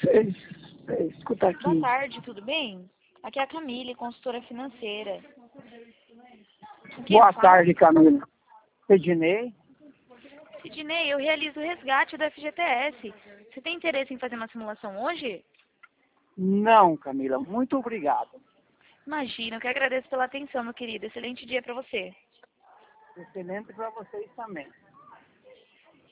Escuta aqui. Boa tarde, tudo bem? Aqui é a Camille, consultora financeira. Com quem eu Boa falo? tarde, Camila. Ednei? Sidney, eu realizo o resgate da FGTS. Você tem interesse em fazer uma simulação hoje? Não, Camila. Muito obrigado. Imagina, eu que agradeço pela atenção, meu querido. Excelente dia para você. Excelente para vocês também.